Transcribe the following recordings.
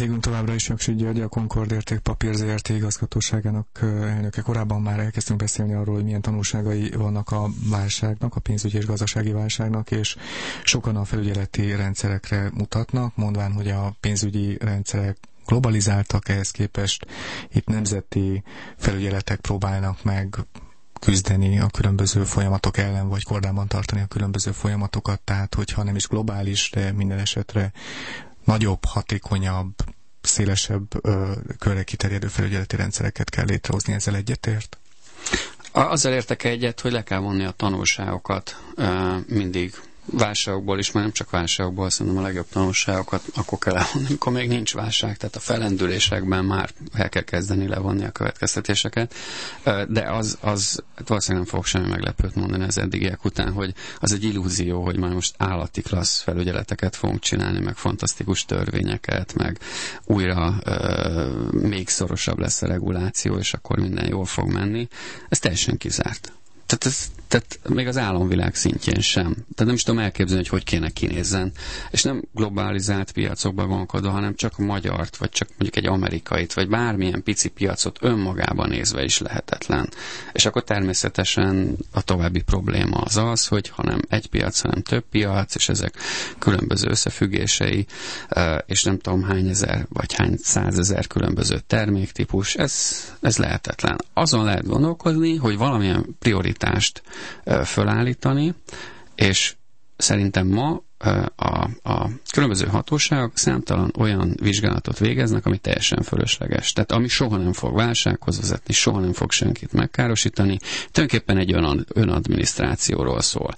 Vendégünk továbbra is Jaksy György, a Concord Értékpapír Zrt. Igazgatóságának elnöke. Korábban már elkezdtünk beszélni arról, hogy milyen tanulságai vannak a válságnak, a pénzügyi és gazdasági válságnak, és sokan a felügyeleti rendszerekre mutatnak, mondván, hogy a pénzügyi rendszerek globalizáltak, ehhez képest itt nemzeti felügyeletek próbálnak meg küzdeni a különböző folyamatok ellen, vagy kordában tartani a különböző folyamatokat, tehát hogyha nem is globális, de minden esetre nagyobb, hatékonyabb, szélesebb körre kiterjedő felügyeleti rendszereket kell létrehozni, ezzel egyetért? Azzal értek egyet, hogy le kell vonni a tanulságokat mindig válságokból is, már nem csak válságokból, szerintem a legjobb tanulságokat akkor kell elvonni, amikor még nincs válság, tehát a felendülésekben már el kell kezdeni levonni a következtetéseket, de az valószínűleg nem fogok semmi meglepőt mondani az eddigiek után, hogy az egy illúzió, hogy már most állati klassz felügyeleteket fogunk csinálni, meg fantasztikus törvényeket, meg újra még szorosabb lesz a reguláció, és akkor minden jól fog menni. Ez teljesen kizárt. Tehát még az álomvilág szintjén sem. Tehát nem is tudom elképzelni, hogy kéne kinézzen. És nem globalizált piacokban gondolkodva, hanem csak a magyart, vagy csak mondjuk egy amerikait, vagy bármilyen pici piacot önmagában nézve is lehetetlen. És akkor természetesen a további probléma az, hogy ha nem egy piac, hanem több piac, és ezek különböző összefüggései, és nem tudom hány ezer, vagy hány százezer különböző terméktípus, ez lehetetlen. Azon lehet gondolkodni, hogy valamilyen prioritást fölállítani, és szerintem ma a különböző hatóságok számtalan olyan vizsgálatot végeznek, ami teljesen fölösleges. Tehát ami soha nem fog válsághoz vezetni, soha nem fog senkit megkárosítani, tulajdonképpen egy önadminisztrációról szól.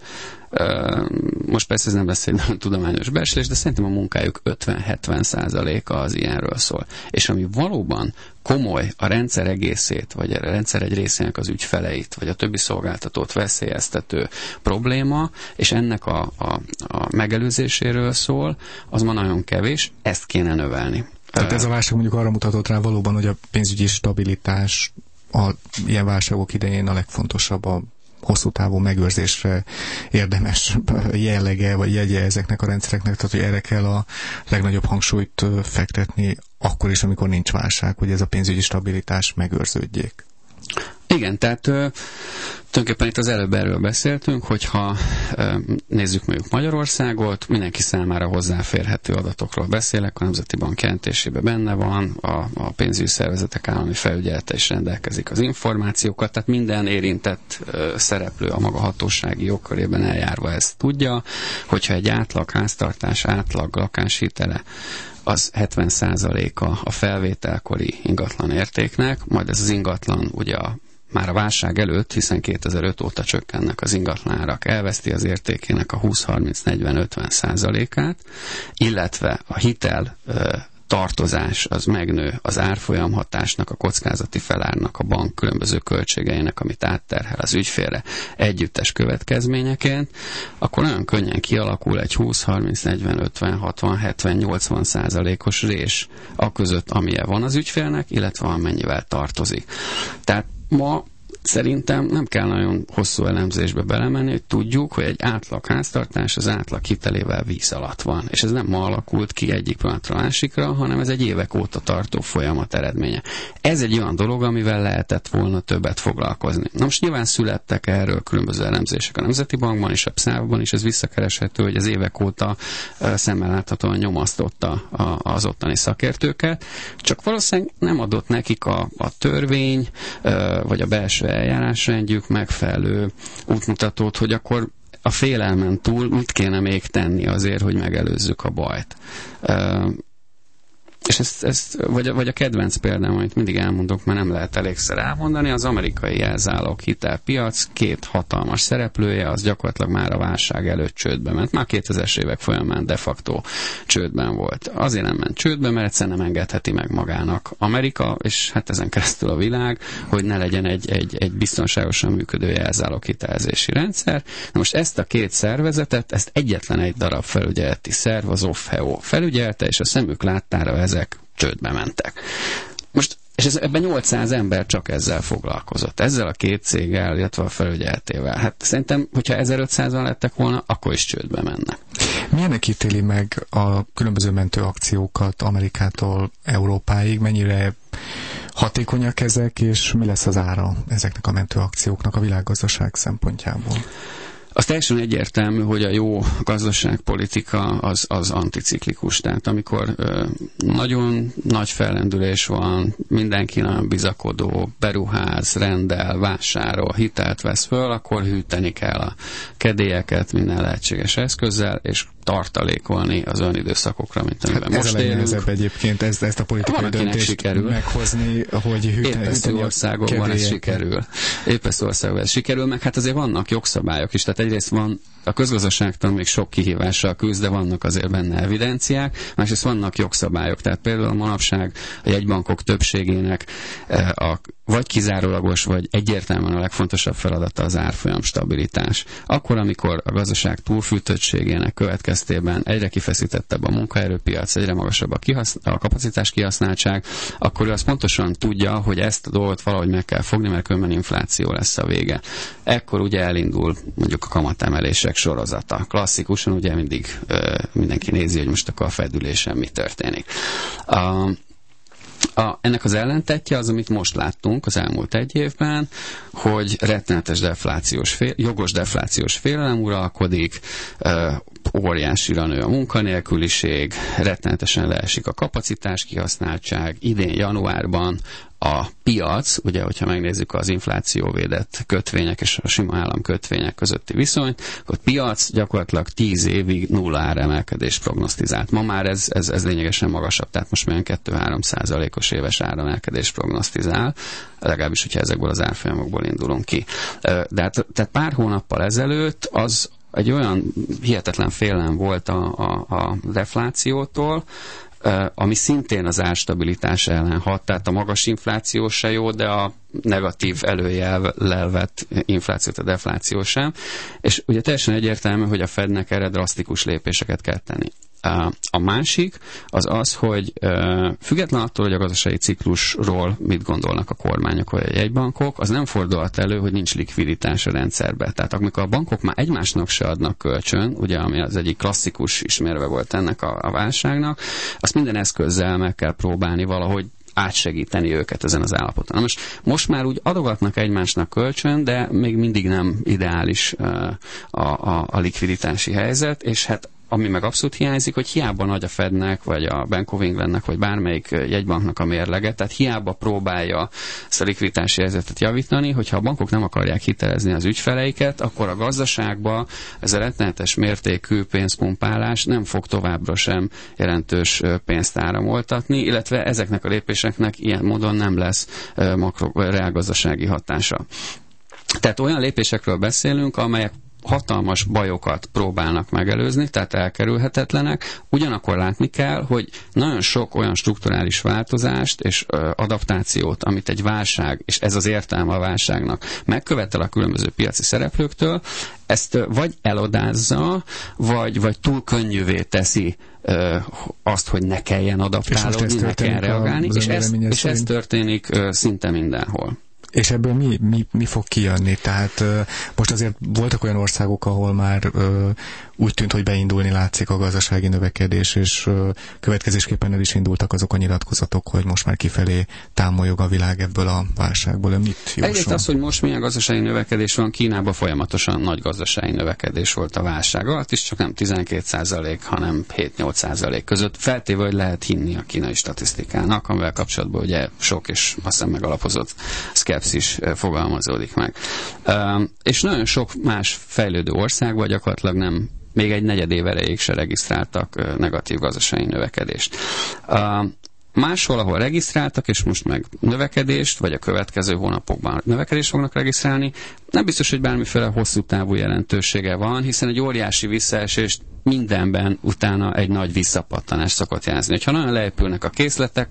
Most persze ez nem lesz egy tudományos becslés, de szerintem a munkájuk 50-70%-a az ilyenről szól. És ami valóban komoly a rendszer egészét, vagy a rendszer egy részének az ügyfeleit, vagy a többi szolgáltatót veszélyeztető probléma, és ennek a megelőzéséről szól, az ma nagyon kevés, ezt kéne növelni. Tehát ez a válság mondjuk arra mutatott rá valóban, hogy a pénzügyi stabilitás ilyen válságok idején a legfontosabb, a hosszú távú megőrzésre érdemes jellege vagy jegye ezeknek a rendszereknek, tehát hogy erre kell a legnagyobb hangsúlyt fektetni akkor is, amikor nincs válság, hogy ez a pénzügyi stabilitás megőrződjék. Igen, tehát tulajdonképpen itt az előbb erről beszéltünk, hogyha nézzük mondjuk Magyarországot, mindenki számára hozzáférhető adatokról beszélek, a Nemzeti Bank jelentésében benne van, a pénzügyi szervezetek állami felügyelete is rendelkezik az információkat, tehát minden érintett szereplő a maga hatósági jogkörében eljárva ezt tudja, hogyha egy átlag háztartás, átlag lakáshitele az 70%-a a felvételkori ingatlan értéknek, majd ez az ingatlan ugye már a válság előtt, hiszen 2005 óta csökkennek az ingatlanárak, elveszti az értékének a 20-30-40-50%-át, illetve a hitel tartozás az megnő az árfolyamhatásnak, a kockázati felárnak, a bank különböző költségeinek, amit átterhel az ügyfélre együttes következményeként, akkor nagyon könnyen kialakul egy 20-30-40-50-60-70-80%-os rés a között, amilyen van az ügyfélnek, illetve amennyivel tartozik. Tehát ma szerintem nem kell nagyon hosszú elemzésbe belemenni, hogy tudjuk, hogy egy átlag háztartás az átlag hitelével víz alatt van. És ez nem ma alakult ki egyik pillanatra másikra, hanem ez egy évek óta tartó folyamat eredménye. Ez egy olyan dolog, amivel lehetett volna többet foglalkozni. Na most nyilván születtek erről különböző elemzések a Nemzeti Bankban és a PSZÁV-ban is, ez visszakereshető, hogy az évek óta szemmel láthatóan nyomasztotta az ottani szakértőket, csak valószínűleg nem adott nekik a törvény, vagy a belső eljárásrendjük megfelelő útmutatót, hogy akkor a félelmen túl mit kéne még tenni azért, hogy megelőzzük a bajt. És ezt vagy a kedvenc példám, amit mindig elmondok, mert nem lehet elégszer elmondani, az amerikai jelzálog hitelpiac két hatalmas szereplője, az gyakorlatilag már a válság előtt csődbe ment. Már 2000-es évek folyamán de facto csődben volt. Azért nem ment csődbe, mert egyszerűen nem engedheti meg magának Amerika, és hát ezen keresztül a világ, hogy ne legyen egy biztonságosan működő jelzálog hitelezési rendszer. Na most ezt a két szervezetet, ezt egyetlen egy darab felügyeleti szerv, az OFHEO felügyelte, és a szemük láttára ezek csődbe mentek. Most És ebben 800 ember csak ezzel foglalkozott. Ezzel a 2 céggel, illetve a felügyeletével. Hát szerintem, hogyha 1500-an lettek volna, akkor is csődbe mennek. Milyennek ítéli meg a különböző mentőakciókat Amerikától Európáig? Mennyire hatékonyak ezek, és mi lesz az ára ezeknek a mentőakcióknak a világgazdaság szempontjából? Az teljesen egyértelmű, hogy a jó gazdaságpolitika az anticiklikus. Tehát amikor nagyon nagy fellendülés van, mindenki nagyon bizakodó, beruház, rendel, vásárol, hitelt vesz föl, akkor hűteni kell a kedélyeket minden lehetséges eszközzel, és tartalékolni az olyan időszakokra, mint amiben most élünk. Ez a legnehezebb egyébként ezt a politikai döntést sikerül meghozni, hogy hűteni országokban ez sikerül. Országokban ez sikerül, meg hát azért vannak jogszabályok is. Tehát egyrészt van a közgazdaságtan még sok kihívással küzd, de vannak azért benne evidenciák, másrészt vannak jogszabályok. Tehát például a manapság a jegybankok többségének vagy kizárólagos, vagy egyértelműen a legfontosabb feladata az árfolyam stabilitás. Akkor, amikor a gazdaság túlfűtöttségének következtében egyre kifeszítettebb a munkaerőpiac, egyre magasabb a kapacitás kihasználtság, akkor ő azt pontosan tudja, hogy ezt a dolgot valahogy meg kell fogni, mert különben infláció lesz a vége. Ekkor ugye elindul mondjuk a kamatemelések sorozata. Klasszikusan ugye mindig mindenki nézi, hogy most akkor a fedülésen mi történik. Ennek az ellentetje az, amit most láttunk az elmúlt 1 évben, hogy rettenetes jogos deflációs félelem uralkodik, óriásira nő a munkanélküliség, rettenetesen leesik a kapacitás kihasználtság. Idén januárban a piac, ugye, hogyha megnézzük az inflációvédett kötvények és a sima államkötvények közötti viszonyt, akkor a piac gyakorlatilag 10 évig nulla áremelkedést prognosztizált. Ma már ez lényegesen magasabb, tehát most már 2-3% éves áremelkedést prognosztizál, legalábbis, hogyha ezekből az árfolyamokból indulunk ki. Tehát pár hónappal ezelőtt az egy olyan hihetetlen félelem volt a deflációtól, ami szintén az árstabilitás ellen hat, tehát a magas infláció se jó, de a negatív előjellel vett inflációt, a defláció sem. És ugye teljesen egyértelmű, hogy a Fednek erre drasztikus lépéseket kell tenni. A másik az, hogy független attól, hogy a gazdasági ciklusról mit gondolnak a kormányok vagy a jegybankok, az nem fordulhat elő, hogy nincs likviditás a rendszerbe. Tehát amikor a bankok már egymásnak se adnak kölcsön, ugye, ami az egyik klasszikus ismérve volt ennek a válságnak, azt minden eszközzel meg kell próbálni valahogy átsegíteni őket ezen az állapoton. Most már úgy adogatnak egymásnak kölcsön, de még mindig nem ideális a likviditási helyzet, és hát ami meg abszolút hiányzik, hogy hiába nagy a Fednek, vagy a Bank of Englandnek, vagy bármelyik jegybanknak a mérlege, tehát hiába próbálja ezt a likviditási helyzetet javítani, hogyha a bankok nem akarják hitelezni az ügyfeleiket, akkor a gazdaságba ez a rettenetes mértékű pénzpumpálás nem fog továbbra sem jelentős pénzt áramoltatni, illetve ezeknek a lépéseknek ilyen módon nem lesz reálgazdasági hatása. Tehát olyan lépésekről beszélünk, amelyek hatalmas bajokat próbálnak megelőzni, tehát elkerülhetetlenek. Ugyanakkor látni kell, hogy nagyon sok olyan strukturális változást és adaptációt, amit egy válság, és ez az értelme a válságnak, megkövetel a különböző piaci szereplőktől, ezt vagy elodázza, vagy túl könnyűvé teszi azt, hogy ne kelljen adaptálódni, ne kell reagálni, és ez történik szinte mindenhol. És ebből mi fog kijönni? Tehát most azért voltak olyan országok, ahol már úgy tűnt, hogy beindulni látszik a gazdasági növekedés, és következésképpen el is indultak azok a nyilatkozatok, hogy most már kifelé támolyog a világ ebből a válságból. Mit jósol? Egyrészt az, hogy most milyen gazdasági növekedés van, Kínában folyamatosan nagy gazdasági növekedés volt a válság alatt is, csak nem 12%, hanem 7-8% között. Feltéve, hogy lehet hinni a kínai statisztikának, amivel kapcsolatban ugye sok és azt hiszem megalapozott szkepszis fogalmazódik meg. És nagyon sok más fejlődő országban gyakorlatilag nem, még egy negyed év erejéig se regisztráltak negatív gazdasági növekedést. Máshol, ahol regisztráltak, és most meg növekedést, vagy a következő hónapokban növekedést fognak regisztrálni, nem biztos, hogy bármiféle hosszú távú jelentősége van, hiszen egy óriási visszaesést mindenben utána egy nagy visszapattanás szokott jelzni. Ha nagyon leépülnek a készletek,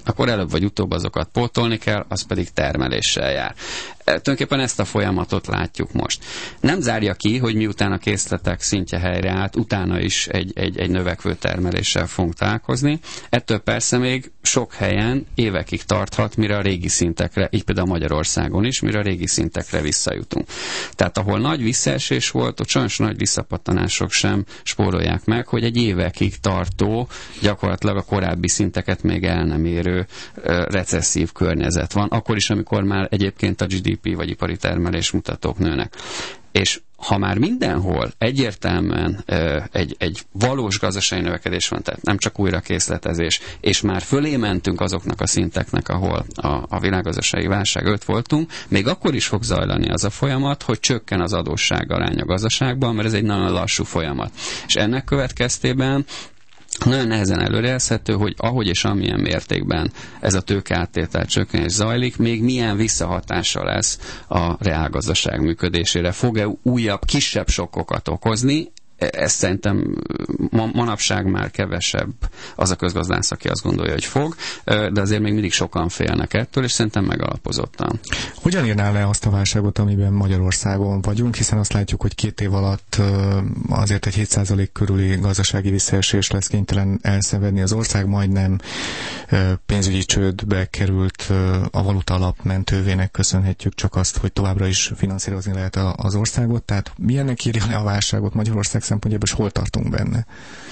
akkor előbb vagy utóbb azokat pótolni kell, az pedig termeléssel jár. Tulajdonképpen ezt a folyamatot látjuk most. Nem zárja ki, hogy miután a készletek szintje helyreállt, utána is egy növekvő termeléssel fogunk találkozni. Ettől persze még sok helyen évekig tarthat, mire a régi szintekre, így például Magyarországon is, mire a régi szintekre visszajutunk. Tehát ahol nagy visszaesés volt, ott sajnos nagy visszapattanások sem spórolják meg, hogy egy évekig tartó, gyakorlatilag a korábbi szinteket még el nem érő recesszív környezet van. Akkor is, amikor már egyébként a GDP vagy ipari termelés mutatók nőnek. És ha már mindenhol egyértelműen egy valós gazdasági növekedés van, tehát nem csak újrakészletezés, és már fölé mentünk azoknak a szinteknek, ahol a világgazdasági válság előtt voltunk, még akkor is fog zajlani az a folyamat, hogy csökken az adósság arány a gazdaságban, mert ez egy nagyon lassú folyamat. És ennek következtében nagyon nehezen előrejelzhető, hogy ahogy és amilyen mértékben ez a tőkeáttétel csökkenés zajlik, még milyen visszahatása lesz a reálgazdaság működésére. Fog-e újabb, kisebb sokkokat okozni? Ez szerintem manapság már kevesebb az a közgazdász, aki azt gondolja, hogy fog, de azért még mindig sokan félnek ettől, és szerintem megalapozottan. Hogyan írnál le azt a válságot, amiben Magyarországon vagyunk, hiszen azt látjuk, hogy 2 év alatt azért egy 7% körüli gazdasági visszaesés lesz kénytelen elszenvedni az ország, majdnem pénzügyi csődbe került, a valuta alap mentővének köszönhetjük csak azt, hogy továbbra is finanszírozni lehet az országot, tehát milyennek írja le a válságot Magyarország szempontjából, és hol tartunk benne?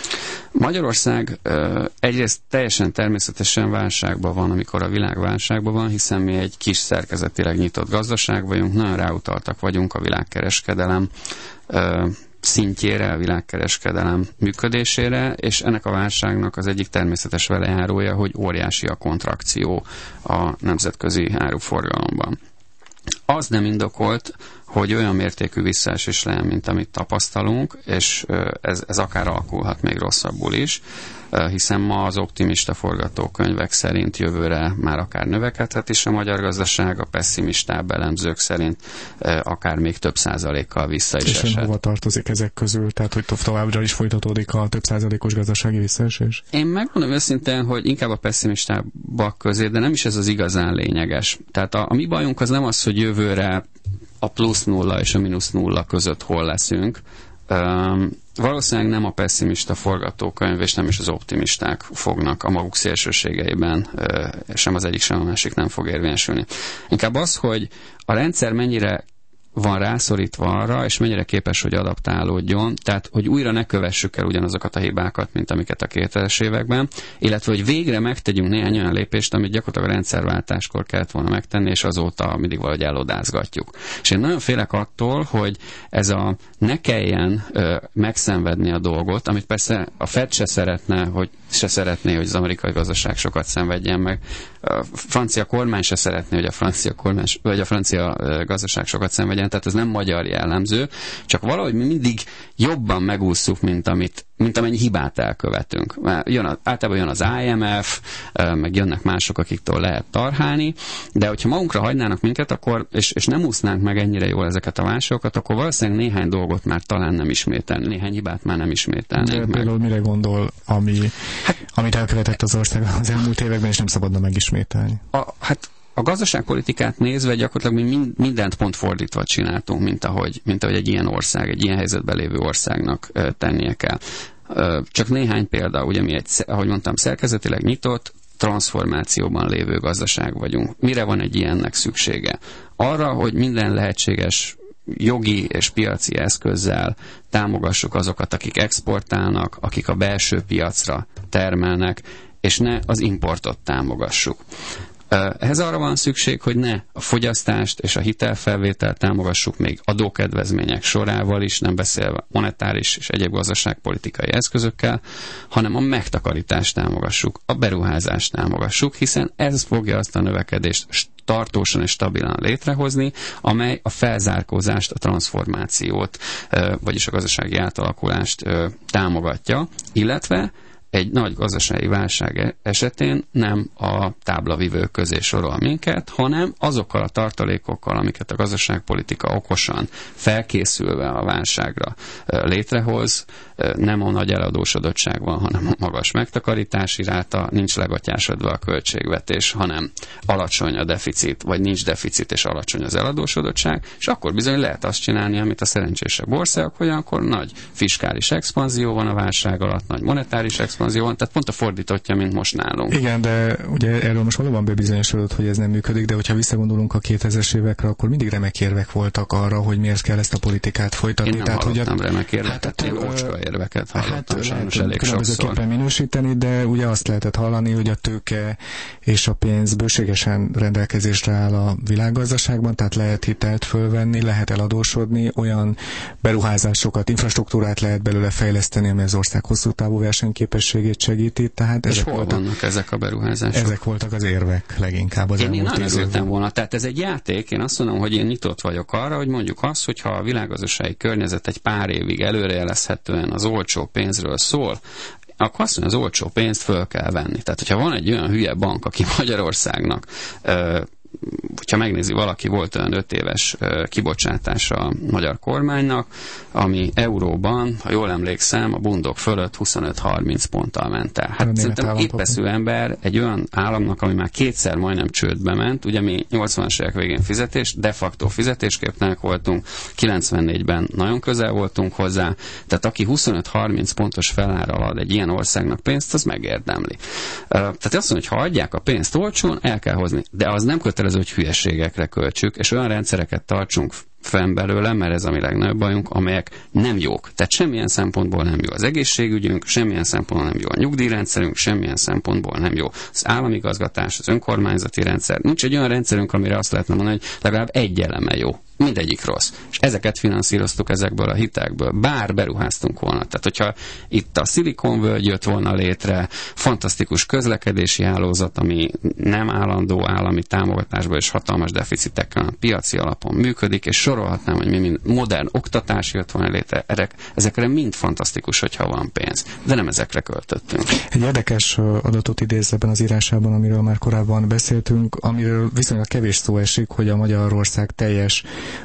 Magyarország egyrészt teljesen természetesen válságban van, amikor a világ válságban van, hiszen mi egy kis szerkezetileg nyitott gazdaság vagyunk, nagyon ráutaltak vagyunk a világkereskedelem szintjére, a világkereskedelem működésére, és ennek a válságnak az egyik természetes velejárója, hogy óriási a kontrakció a nemzetközi áruforgalomban. Az nem indokolt, hogy olyan mértékű visszaesés legyen, mint amit tapasztalunk, és ez akár alakulhat még rosszabbul is, hiszen ma az optimista forgatókönyvek szerint jövőre már akár növekedhet is a magyar gazdaság, a pessimistább elemzők szerint akár még több százalékkal vissza is esett. És hova tartozik ezek közül? Tehát, hogy továbbra is folytatódik a több százalékos gazdasági visszaesés? Én megmondom őszintén, hogy inkább a pessimistábbak közé, de nem is ez az igazán lényeges. Tehát a mi bajunk az nem az, hogy jövőre a plusz nulla és a mínusz nulla között hol leszünk. Valószínűleg nem a pessimista forgatókönyv, és nem is az optimisták fognak a maguk szélsőségeiben, sem az egyik, sem a másik nem fog érvényesülni. Inkább az, hogy a rendszer mennyire van rászorítva arra, és mennyire képes, hogy adaptálódjon, tehát, hogy újra ne kövessük el ugyanazokat a hibákat, mint amiket a 2000-es években, illetve, hogy végre megtegyünk néhány olyan lépést, amit gyakorlatilag a rendszerváltáskor kellett volna megtenni, és azóta mindig valahogy elodázgatjuk. És én nagyon félek attól, hogy ez a ne kelljen megszenvedni a dolgot, amit persze a Fed se szeretné, hogy az amerikai gazdaság sokat szenvedjen meg, a francia kormány se szeretné, hogy a francia gazdaság sokat szenvedjen, tehát ez nem magyar jellemző, csak valahogy mi mindig jobban megússzuk, mint amennyi hibát elkövetünk. Általában jön az IMF, meg jönnek mások, akiktől lehet tarhálni, de hogyha magunkra hagynának minket, akkor, és nem úsznánk meg ennyire jól ezeket a válságokat, akkor valószínűleg néhány dolgot már talán nem ismételni, néhány hibát már nem ismételnénk meg. Például mire gondol, amit elkövetett az ország az elmúlt években, és nem szabadna megismételni? A gazdaságpolitikát nézve gyakorlatilag mi mindent pont fordítva csináltunk, mint ahogy egy ilyen ország, egy ilyen helyzetben lévő országnak tennie kell. Csak néhány példa, ugye mi ahogy mondtam, szerkezetileg nyitott, transformációban lévő gazdaság vagyunk. Mire van egy ilyennek szüksége? Arra, hogy minden lehetséges jogi és piaci eszközzel támogassuk azokat, akik exportálnak, akik a belső piacra termelnek, és ne az importot támogassuk. Ehhez arra van szükség, hogy ne a fogyasztást és a hitelfelvételt támogassuk még adókedvezmények sorával is, nem beszélve monetáris és egyéb gazdaságpolitikai eszközökkel, hanem a megtakarítást támogassuk, a beruházást támogassuk, hiszen ez fogja azt a növekedést tartósan és stabilan létrehozni, amely a felzárkózást, a transformációt, vagyis a gazdasági átalakulást támogatja, illetve egy nagy gazdasági válság esetén nem a táblavivők közé sorol minket, hanem azokkal a tartalékokkal, amiket a gazdaságpolitika okosan felkészülve a válságra létrehoz, nem a nagy eladósodottság van, hanem a magas megtakarítási ráta, nincs legatyásodva a költségvetés, hanem alacsony a deficit, vagy nincs deficit és alacsony az eladósodottság, és akkor bizony lehet azt csinálni, amit a szerencsésebb országok, hogy akkor nagy fiskális expanzió van a válság alatt, nagy monetáris expanzió van, tehát pont a fordítottja, mint most nálunk. Igen, de ugye erről most valóban bebizonyosodott, hogy ez nem működik, de hogyha visszagondolunk a 2000-es évekre, akkor mindig remek érvek voltak arra, hogy miért kell ezt a politikát folytatni. Én nem hallottam remek érveket, én ócska érveket hallottam, sajnos elég sokszor. Minősíteni, de ugye azt lehetett hallani, hogy a tőke és a pénz bőségesen rendelkezésre áll a világgazdaságban, tehát lehet hitelt fölvenni, lehet eladósodni, olyan beruházásokat, infrastruktúrát lehet belőle fejleszteni, ami az ország hosszú távú versenyképességét segíti. Tehát és hol vannak ezek a beruházások? Ezek voltak az érvek leginkább az elmúlt 10 évben. Én nagyon örültem volna. Tehát ez egy játék, én azt mondom, hogy én nyitott vagyok arra, hogy mondjuk azt, hogyha a világgazdasági környezet egy pár évig előrejelezhetően az olcsó pénzről szól, akkor azt mondja, az olcsó pénzt föl kell venni. Tehát, hogyha van egy olyan hülye bank, aki Magyarországnak, hogyha megnézi valaki, volt olyan 5 éves kibocsátása a magyar kormánynak, ami euróban, ha jól emlékszem, a bundok fölött 25-30 ponttal ment el. Hát szerintem épeszű ember egy olyan államnak, ami már 2-szer majdnem csődbe ment, ugye mi 80-as évek végén de facto fizetésképtelenek voltunk, 94-ben nagyon közel voltunk hozzá, tehát aki 25-30 pontos felárral ad egy ilyen országnak pénzt, az megérdemli. Tehát azt mondja, hogy ha adják a pénzt olcsón, el kell hozni, de az nem kötelező, hogy hülyeségekre költsük, és olyan rendszereket tartsunk fenn belőle, mert ez a mi legnagyobb bajunk, amelyek nem jók. Tehát semmilyen szempontból nem jó az egészségügyünk, semmilyen szempontból nem jó a nyugdíjrendszerünk, semmilyen szempontból nem jó az államigazgatás, az önkormányzati rendszer. Nincs egy olyan rendszerünk, amire azt lehetne mondani, hogy legalább egy eleme jó. Mindegyik rossz. És ezeket finanszíroztuk ezekből a hitekből. Bár beruháztunk volna. Tehát, hogyha itt a szilikonvölgy jött volna létre, fantasztikus közlekedési hálózat, ami nem állandó állami támogatásból és hatalmas deficitekkel, a piaci alapon működik, és sorolhatnám, hogy mi modern oktatás jött volna létre. Ezekre mind fantasztikus, hogyha van pénz. De nem ezekre költöttünk. Egy érdekes adatot idéz ebben az írásában, amiről már korábban beszéltünk, amiről viszonylag kevés szó esik, hogy a Magyarország teljes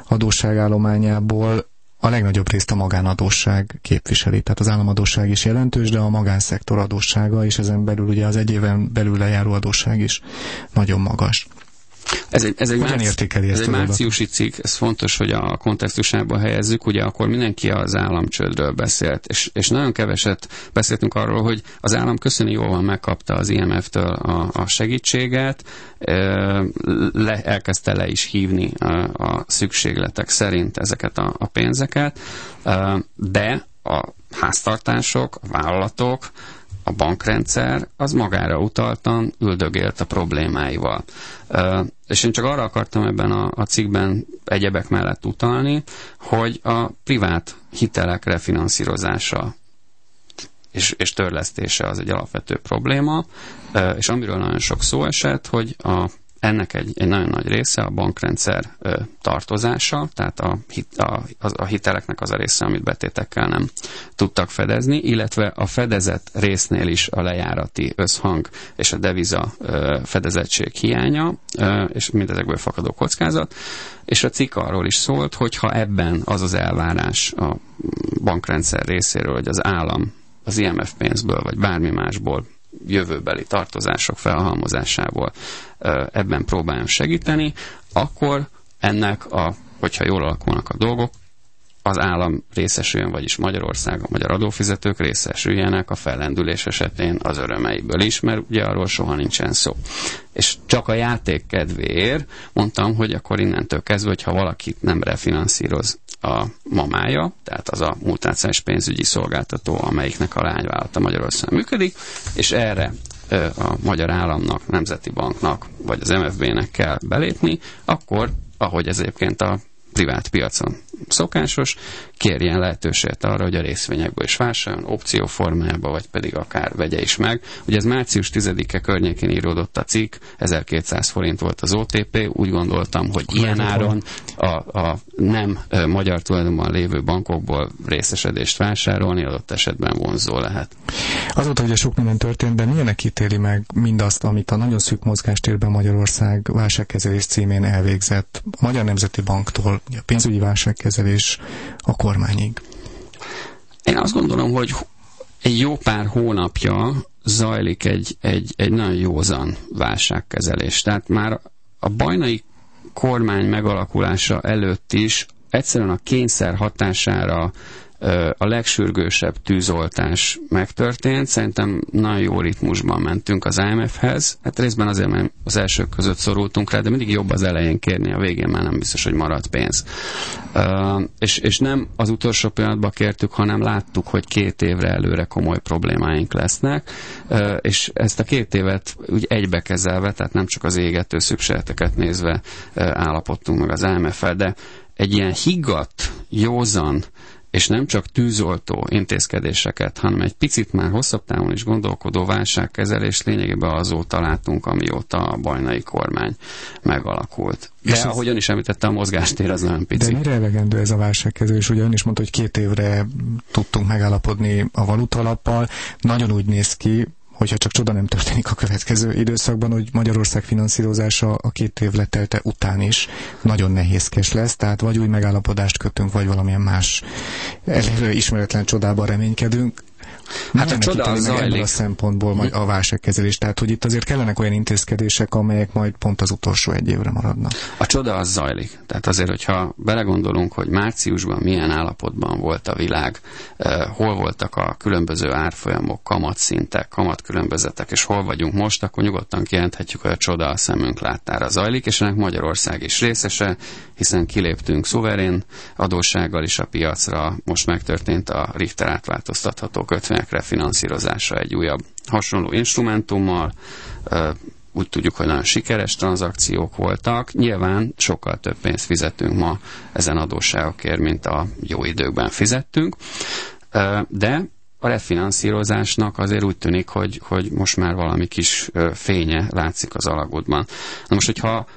adósságállományából a legnagyobb részt a magánadósság képviseli. Tehát az államadósság is jelentős, de a magánszektor adóssága, és ezen belül ugye az egy éven belül lejáró adósság is nagyon magas. Ez egy márciusi cikk, ez fontos, hogy a kontextusába helyezzük, ugye akkor mindenki az államcsődről beszélt, és nagyon keveset beszéltünk arról, hogy az állam köszöni jól van, megkapta az IMF-től a segítséget, elkezdte le is hívni a szükségletek szerint ezeket a pénzeket, de a háztartások, a vállalatok, a bankrendszer az magára utaltan üldögélt a problémáival. És én csak arra akartam ebben a cikkben egyebek mellett utalni, hogy a privát hitelek refinanszírozása és törlesztése az egy alapvető probléma, és amiről nagyon sok szó esett, hogy ennek egy nagyon nagy része a bankrendszer tartozása, tehát a hiteleknek az a része, amit betétekkel nem tudtak fedezni, illetve a fedezett résznél is a lejárati összhang és a deviza fedezettség hiánya, és mindezekből fakadó kockázat. És a cikk arról is szólt, hogy ha ebben az elvárás a bankrendszer részéről, hogy az állam az IMF pénzből, vagy bármi másból jövőbeli tartozások felhalmozásából ebben próbáljon segíteni, akkor ennek, hogyha jól alakulnak a dolgok, az állam részesüljön, vagyis Magyarország, a magyar adófizetők részesüljenek a fellendülés esetén az örömeiből is, mert ugye arról soha nincsen szó. És csak a játék kedvéért mondtam, hogy akkor innentől kezdve, hogyha valakit nem refinanszíroz a mamája, tehát az a multinácionális pénzügyi szolgáltató, amelyiknek a lányvállalata Magyarországon működik, és erre a magyar államnak, Nemzeti Banknak, vagy az MFB-nek kell belépni, akkor, ahogy ez egyébként a privát piacon szokásos, kérjen lehetőséget arra, hogy a részvényekből is vásároljon, opció formájába, vagy pedig akár vegye is meg. Ugye ez március 10-e környékén íródott a cikk, 1200 forint volt az OTP, úgy gondoltam, hogy ilyen áron a nem magyar tulajdonban lévő bankokból részesedést vásárolni adott esetben vonzó lehet. Azóta ugye sok minden történt, de milyenek ítéli meg mindazt, amit a nagyon szűk mozgástérben Magyarország válságkezelés címén elvégzett a Magyar Nemzeti Banktól, a pénzügyi válságkezelés a kormányig? Én azt gondolom, hogy egy jó pár hónapja zajlik egy nagyon józan válságkezelés. Tehát már a bajnai kormány megalakulása előtt is egyszerűen a kényszer hatására a legsürgősebb tűzoltás megtörtént. Szerintem nagyon jó ritmusban mentünk az IMF-hez. Hát részben azért, mert az elsők között szorultunk rá, de mindig jobb az elején kérni, a végén már nem biztos, hogy marad pénz. És nem az utolsó pillanatban kértük, hanem láttuk, hogy 2 évre előre komoly problémáink lesznek, és ezt a 2 évet úgy egybekezelve, tehát nem csak az égető szükségleteket nézve állapodtunk meg az IMF-el, de egy ilyen higgadt, józan, és nem csak tűzoltó intézkedéseket, hanem egy picit már hosszabb távon is gondolkodó válságkezelés lényegében azóta látunk, amióta a bajnai kormány megalakult. De ahogyan is említette, a mozgástér az nagyon pici. De mire elegendő ez a válságkezelés? Ugye ön is mondta, hogy 2 évre tudtunk megállapodni a valutalappal. Nagyon úgy néz ki, hogyha csak csoda nem történik a következő időszakban, hogy Magyarország finanszírozása a 2 év letelte után is nagyon nehézkes lesz, tehát vagy új megállapodást kötünk, vagy valamilyen más előre ismeretlen csodában reménykedünk. Hát a csoda az zajlik. Ebből a szempontból a válságkezelés, tehát hogy itt azért kellenek olyan intézkedések, amelyek majd pont az utolsó 1 évre maradnak. A csoda az zajlik. Tehát azért, hogyha belegondolunk, hogy márciusban milyen állapotban volt a világ, hol voltak a különböző árfolyamok, kamatszintek, kamatkülönbözetek, és hol vagyunk most, akkor nyugodtan kijelenthetjük, hogy a csoda a szemünk láttára zajlik, és ennek Magyarország is részese, hiszen kiléptünk szuverén adóssággal is a piacra, most megtörtént a Richter átváltoztatható kötvényekre finanszírozása egy újabb hasonló instrumentummal. Úgy tudjuk, hogy nagyon sikeres tranzakciók voltak. Nyilván sokkal több pénzt fizetünk ma ezen adósságokért, mint a jó időkben fizettünk. De a refinanszírozásnak azért úgy tűnik, hogy most már valami kis fénye látszik az alagútban. Na most, hogyha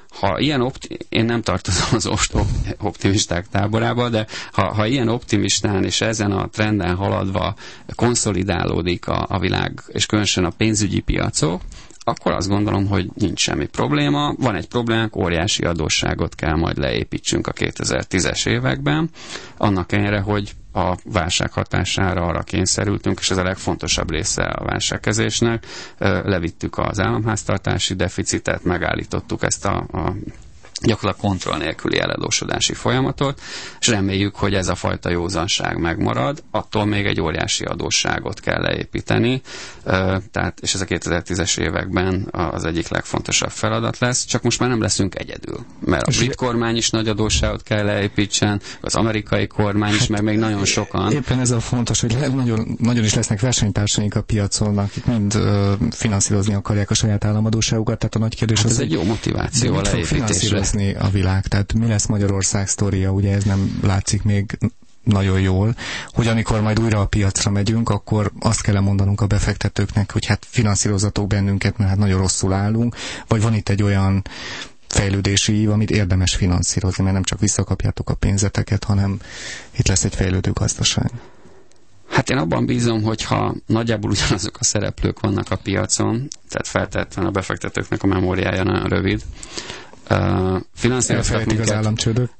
én nem tartozom az optimisták táborába, de ha ilyen optimistán és ezen a trenden haladva konszolidálódik a világ, és különösen a pénzügyi piacok, akkor azt gondolom, hogy nincs semmi probléma. Van egy problémánk, óriási adósságot kell majd leépítsünk a 2010-es években, annak ellenére, hogy a válság hatására arra kényszerültünk, és ez a legfontosabb része a válságkezésnek. Levittük az államháztartási deficitet, megállítottuk ezt a gyakorlatilag kontroll nélküli eladósodási folyamatot, és reméljük, hogy ez a fajta józanság megmarad, attól még egy óriási adósságot kell leépíteni, tehát, és ez a 2010-es években az egyik legfontosabb feladat lesz, csak most már nem leszünk egyedül, mert a brit kormány is nagy adósságot kell leépítsen, az amerikai kormány is, meg még nagyon sokan. Éppen ez a fontos, hogy nagyon is lesznek versenytársaink a piacon, akik mind finanszírozni akarják a saját államadósságukat, tehát a nagy kérdés ez egy jó motiváció a leépítésre. A világ, tehát mi lesz Magyarország sztoria, ugye ez nem látszik még nagyon jól, hogy amikor majd újra a piacra megyünk, akkor azt kell mondanunk a befektetőknek, hogy hát finanszírozatok bennünket, mert hát nagyon rosszul állunk, vagy van itt egy olyan fejlődési ív, amit érdemes finanszírozni, mert nem csak visszakapjátok a pénzeteket, hanem itt lesz egy fejlődő gazdaság. Hát én abban bízom, hogyha nagyjából ugyanazok a szereplők vannak a piacon, tehát feltétlenül a befektetőknek a memóriája nagyon rövid, finanszíroztak minket. Az államcsődök?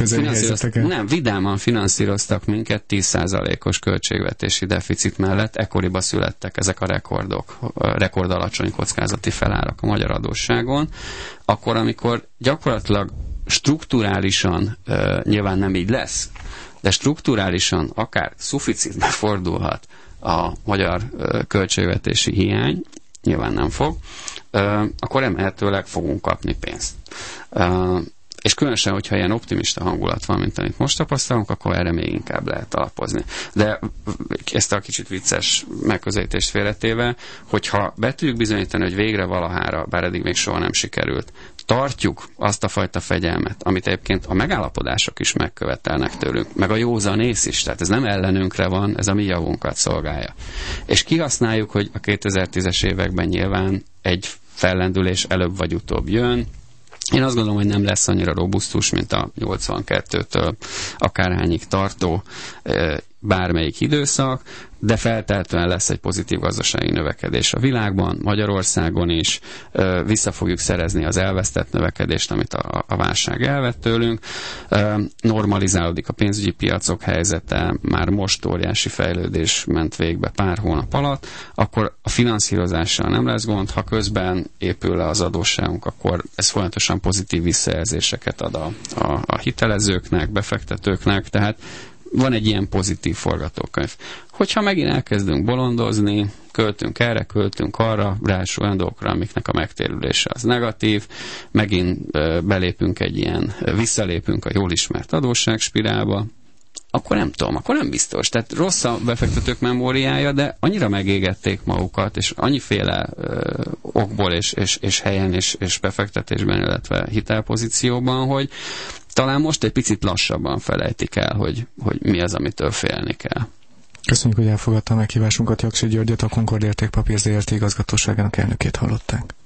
Nem, vidáman finanszíroztak minket 10%-os költségvetési deficit mellett. Ekkoriban születtek ezek a rekordok, rekord alacsony kockázati felárak a magyar adósságon. Akkor, amikor gyakorlatilag strukturálisan, nyilván nem így lesz, de strukturálisan akár szuficitbe fordulhat a magyar költségvetési hiány, nyilván nem fog, akkor remélhetőleg fogunk kapni pénzt. És különösen, hogyha ilyen optimista hangulat van, mint amit most tapasztalunk, akkor erre még inkább lehet alapozni. De ezt a kicsit vicces megközelítést félretéve, hogyha be tudjuk bizonyítani, hogy végre valahára, bár eddig még soha nem sikerült, tartjuk azt a fajta fegyelmet, amit egyébként a megállapodások is megkövetelnek tőlünk, meg a józanész is, tehát ez nem ellenünkre van, ez a mi javunkat szolgálja. És kihasználjuk, hogy a 2010-es években nyilván egy fellendülés előbb vagy utóbb jön. Én azt gondolom, hogy nem lesz annyira robusztus, mint a 82-től akárhányig tartó bármelyik időszak, de feltétlenül lesz egy pozitív gazdasági növekedés a világban, Magyarországon is, vissza fogjuk szerezni az elvesztett növekedést, amit a válság elvett tőlünk, normalizálódik a pénzügyi piacok helyzete, már most óriási fejlődés ment végbe pár hónap alatt, akkor a finanszírozással nem lesz gond, ha közben épül le az adósságunk, akkor ez folyamatosan pozitív visszajelzéseket ad a hitelezőknek, befektetőknek, tehát van egy ilyen pozitív forgatókönyv. Hogyha megint elkezdünk bolondozni, költünk erre, költünk arra, ráadásul olyan dolgokra, amiknek a megtérülése az negatív, megint belépünk egy ilyen, visszalépünk a jól ismert adósságspirálba, akkor nem tudom, akkor nem biztos. Tehát rossz a befektetők memóriája, de annyira megégették magukat, és annyiféle okból és helyen és befektetésben, illetve hitelpozícióban, hogy talán most egy picit lassabban felejtik el, hogy mi az, amitől félni kell. Köszönjük, hogy elfogadta a meghívásunkat. Jaksy Györgyöt, a Concord Értékpapír Zrt. Igazgatóságának elnökét hallották.